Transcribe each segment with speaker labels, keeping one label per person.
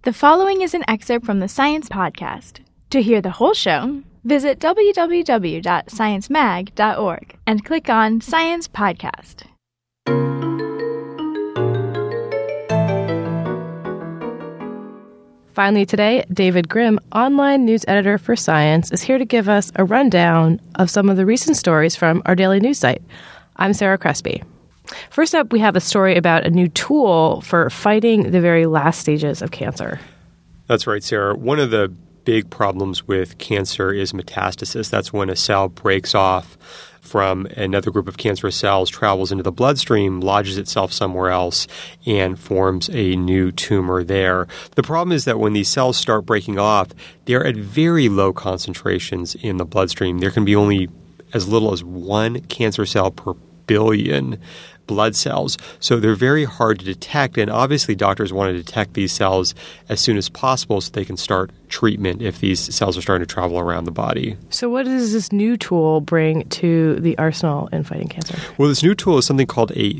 Speaker 1: The following is an excerpt from the Science Podcast. To hear the whole show, visit www.sciencemag.org and click on Science Podcast.
Speaker 2: Finally today, David Grimm, online news editor for Science, is here to give us a rundown of some of the recent stories from our daily news site. I'm Sarah Crespi. First up, we have a story about a new tool for fighting the very last stages of cancer.
Speaker 3: That's right, Sarah. One of the big problems with cancer is metastasis. That's when a cell breaks off from another group of cancerous cells, travels into the bloodstream, lodges itself somewhere else, and forms a new tumor there. The problem is that when these cells start breaking off, they're at very low concentrations in the bloodstream. There can be only as little as one cancer cell per billion blood cells. So they're very hard to detect, and obviously doctors want to detect these cells as soon as possible so they can start treatment if these cells are starting to travel around the body.
Speaker 2: So what does this new tool bring to the arsenal in fighting cancer?
Speaker 3: Well, this new tool is something called a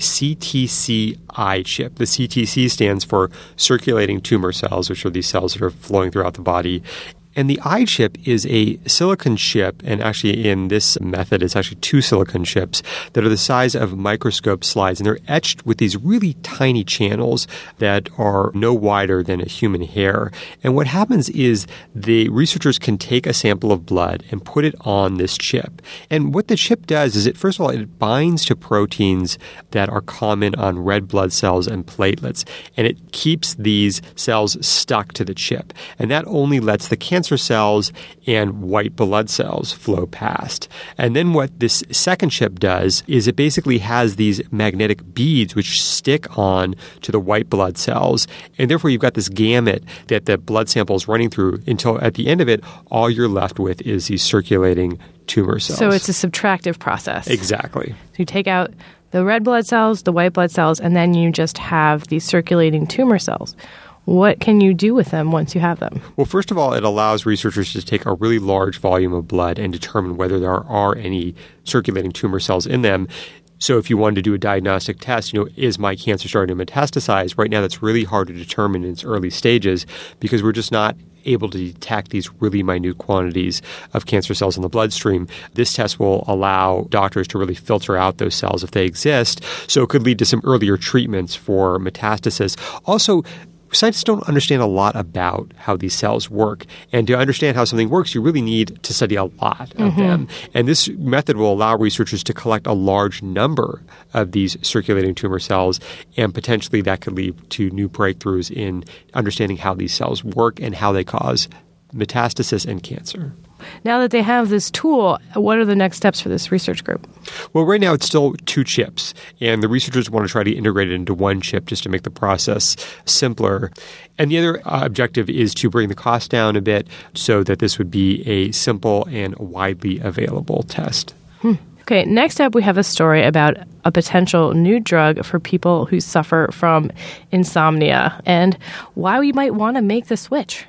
Speaker 3: CTC chip. The CTC stands for circulating tumor cells, which are these cells that are flowing throughout the body. And the iChip is a silicon chip, and actually in this method, it's actually two silicon chips that are the size of microscope slides, and they're etched with these really tiny channels that are no wider than a human hair. And what happens is the researchers can take a sample of blood and put it on this chip. And what the chip does is first of all, it binds to proteins that are common on red blood cells and platelets, and it keeps these cells stuck to the chip. And that only lets the cancer cells and white blood cells flow past. And then what this second chip does is it basically has these magnetic beads which stick on to the white blood cells. And therefore you've got this gamut that the blood sample is running through until at the end of it, all you're left with is these circulating tumor cells.
Speaker 2: So it's a subtractive process.
Speaker 3: Exactly.
Speaker 2: So you take out the red blood cells, the white blood cells, and then you just have these circulating tumor cells. What can you do with them once you have them?
Speaker 3: Well, first of all, it allows researchers to take a really large volume of blood and determine whether there are any circulating tumor cells in them. So if you wanted to do a diagnostic test, is my cancer starting to metastasize? Right now, that's really hard to determine in its early stages because we're just not able to detect these really minute quantities of cancer cells in the bloodstream. This test will allow doctors to really filter out those cells if they exist. So it could lead to some earlier treatments for metastasis. Also, scientists don't understand a lot about how these cells work. And to understand how something works, you really need to study a lot of them. And this method will allow researchers to collect a large number of these circulating tumor cells, and potentially that could lead to new breakthroughs in understanding how these cells work and how they cause metastasis and cancer.
Speaker 2: Now that they have this tool, what are the next steps for this research group?
Speaker 3: Well, right now it's still two chips, and the researchers want to try to integrate it into one chip just to make the process simpler. And the other objective is to bring the cost down a bit so that this would be a simple and widely available test.
Speaker 2: Okay, next up we have a story about a potential new drug for people who suffer from insomnia and why we might want to make the switch.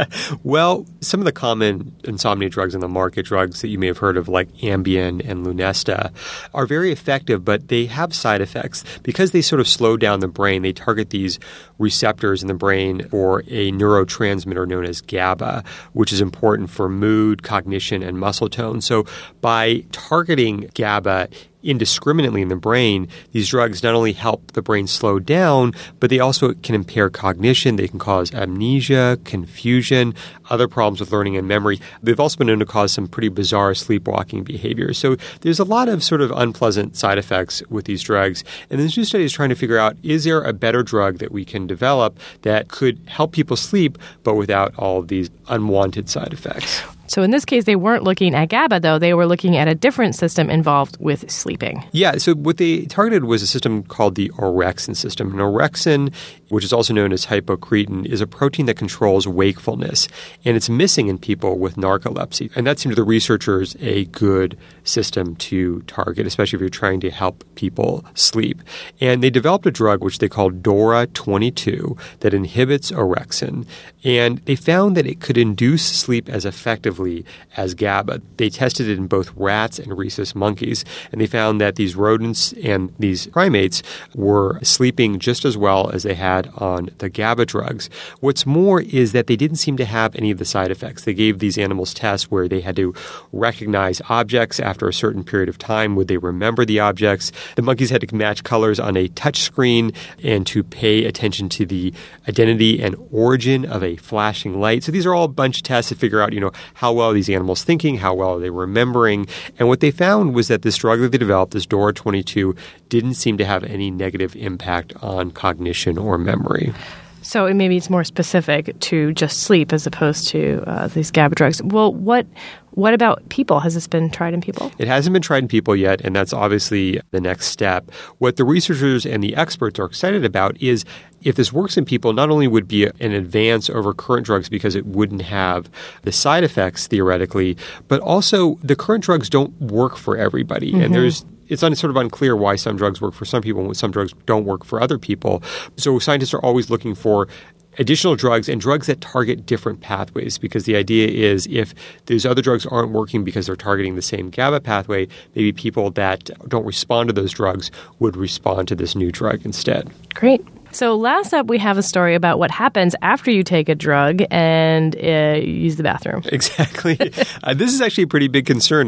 Speaker 3: Well, some of the common insomnia drugs on the market, drugs that you may have heard of like Ambien and Lunesta, are very effective, but they have side effects. Because they sort of slow down the brain, they target these receptors in the brain for a neurotransmitter known as GABA, which is important for mood, cognition, and muscle tone. So by targeting GABA indiscriminately in the brain, these drugs not only help the brain slow down, but they also can impair cognition. They can cause amnesia, confusion, other problems with learning and memory. They've also been known to cause some pretty bizarre sleepwalking behavior. So there's a lot of sort of unpleasant side effects with these drugs. And this new study is trying to figure out, is there a better drug that we can develop that could help people sleep, but without all of these unwanted side effects?
Speaker 2: So in this case, they weren't looking at GABA, though. They were looking at a different system involved with sleeping.
Speaker 3: Yeah, so what they targeted was a system called the orexin system. And orexin, which is also known as hypocretin, is a protein that controls wakefulness. And it's missing in people with narcolepsy. And that seemed to the researchers a good system to target, especially if you're trying to help people sleep. And they developed a drug which they called DORA-22 that inhibits orexin. And they found that it could induce sleep as effectively negatively as GABA. They tested it in both rats and rhesus monkeys, and they found that these rodents and these primates were sleeping just as well as they had on the GABA drugs. What's more is that they didn't seem to have any of the side effects. They gave these animals tests where they had to recognize objects after a certain period of time. Would they remember the objects? The monkeys had to match colors on a touch screen and to pay attention to the identity and origin of a flashing light. So these are all a bunch of tests to figure out, how well are these animals thinking, how well are they remembering. And what they found was that this drug that they developed, this DORA22, didn't seem to have any negative impact on cognition or memory.
Speaker 2: So maybe it's more specific to just sleep as opposed to these GABA drugs. Well, what about people? Has this been tried in people?
Speaker 3: It hasn't been tried in people yet, and that's obviously the next step. What the researchers and the experts are excited about is if this works in people, not only would it be an advance over current drugs because it wouldn't have the side effects theoretically, but also the current drugs don't work for everybody. Mm-hmm. And it's sort of unclear why some drugs work for some people and some drugs don't work for other people. So scientists are always looking for additional drugs and drugs that target different pathways, because the idea is if those other drugs aren't working because they're targeting the same GABA pathway, maybe people that don't respond to those drugs would respond to this new drug instead.
Speaker 2: Great. So last up, we have a story about what happens after you take a drug and use the bathroom.
Speaker 3: Exactly. This is actually a pretty big concern.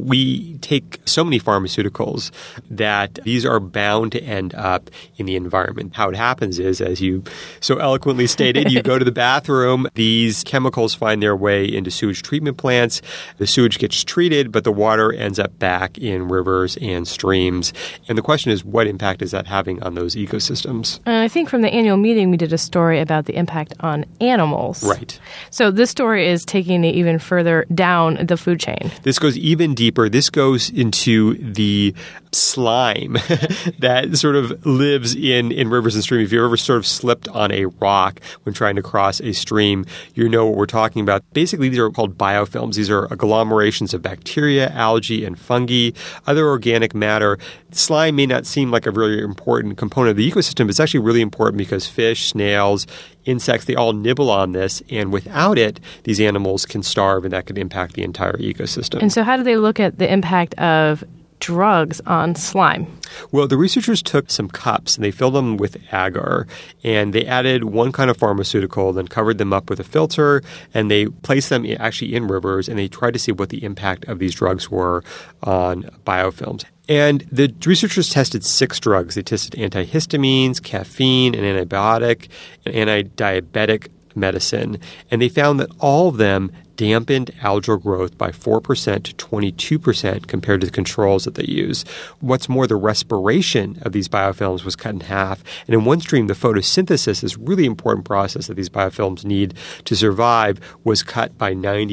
Speaker 3: We take so many pharmaceuticals that these are bound to end up in the environment. How it happens is, as you so eloquently stated, you go to the bathroom, these chemicals find their way into sewage treatment plants. The sewage gets treated, but the water ends up back in rivers and streams. And the question is, what impact is that having on those ecosystems?
Speaker 2: I think from the annual meeting, we did a story about the impact on animals.
Speaker 3: Right.
Speaker 2: So this story is taking it even further down the food chain.
Speaker 3: This goes even deeper. This goes into the slime that sort of lives in rivers and streams. If you've ever sort of slipped on a rock when trying to cross a stream, you know what we're talking about. Basically, these are called biofilms. These are agglomerations of bacteria, algae, and fungi, other organic matter. Slime may not seem like a really important component of the ecosystem, but it's actually really important because fish, snails, insects, they all nibble on this, and without it, these animals can starve, and that could impact the entire ecosystem.
Speaker 2: And so how do they look at the impact of drugs on slime?
Speaker 3: Well, the researchers took some cups and they filled them with agar, and they added one kind of pharmaceutical, then covered them up with a filter, and they placed them actually in rivers, and they tried to see what the impact of these drugs were on biofilms. And the researchers tested 6 drugs. They tested antihistamines, caffeine, an antibiotic, an anti-diabetic medicine, and they found that all of them dampened algal growth by 4% to 22% compared to the controls that they use. What's more, the respiration of these biofilms was cut in half. And in one stream, the photosynthesis, this really important process that these biofilms need to survive, was cut by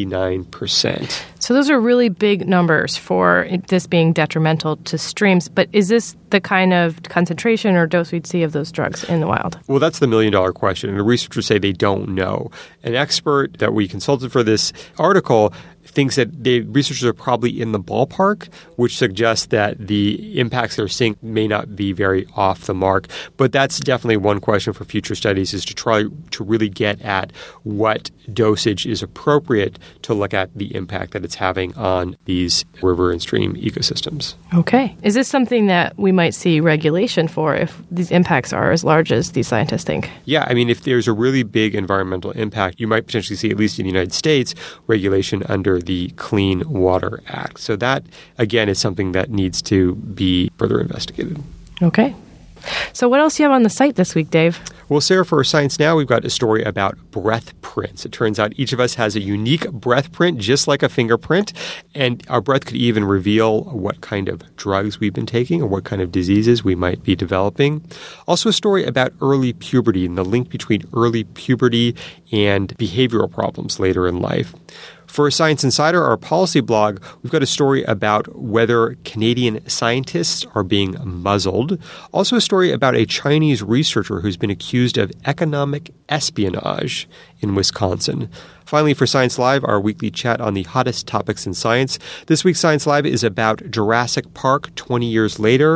Speaker 3: 99%.
Speaker 2: So those are really big numbers for this being detrimental to streams. But is this the kind of concentration or dose we'd see of those drugs in the wild?
Speaker 3: Well, that's the million-dollar question. And the researchers say they don't know. An expert that we consulted for this article thinks that the researchers are probably in the ballpark, which suggests that the impacts they're seeing may not be very off the mark. But that's definitely one question for future studies, is to try to really get at what dosage is appropriate to look at the impact that it's having on these river and stream ecosystems.
Speaker 2: Okay. Is this something that we might see regulation for if these impacts are as large as these scientists think?
Speaker 3: Yeah. I mean, if there's a really big environmental impact, you might potentially see, at least in the United States, regulation under the Clean Water Act. So that, again, is something that needs to be further investigated.
Speaker 2: Okay. So what else do you have on the site this week, Dave?
Speaker 3: Well, Sarah, for Science Now, we've got a story about breath prints. It turns out each of us has a unique breath print, just like a fingerprint, and our breath could even reveal what kind of drugs we've been taking or what kind of diseases we might be developing. Also, a story about early puberty and the link between early puberty and behavioral problems later in life. For Science Insider, our policy blog, we've got a story about whether Canadian scientists are being muzzled. Also a story about a Chinese researcher who's been accused of economic espionage in Wisconsin. Finally, for Science Live, our weekly chat on the hottest topics in science. This week's Science Live is about Jurassic Park 20 years later.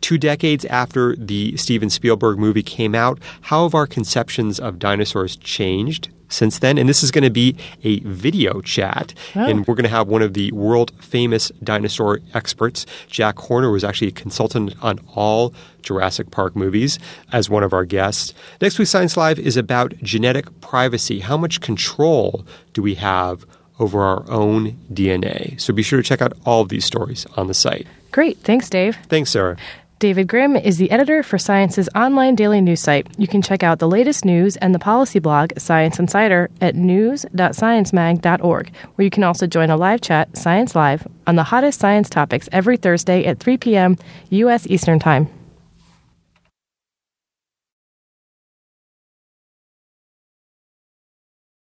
Speaker 3: 2 decades after the Steven Spielberg movie came out, how have our conceptions of dinosaurs changed since then? And this is going to be a video chat.
Speaker 2: Oh.
Speaker 3: And we're going to have one of the world-famous dinosaur experts, Jack Horner, who was actually a consultant on all Jurassic Park movies, as one of our guests. Next week's Science Live is about genetic privacy. How much control do we have over our own DNA? So be sure to check out all of these stories on the site.
Speaker 2: Great. Thanks, Dave.
Speaker 3: Thanks, Sarah.
Speaker 2: David Grimm is the editor for Science's online daily news site. You can check out the latest news and the policy blog, Science Insider, at news.sciencemag.org, where you can also join a live chat, Science Live, on the hottest science topics every Thursday at 3 p.m. U.S. Eastern Time.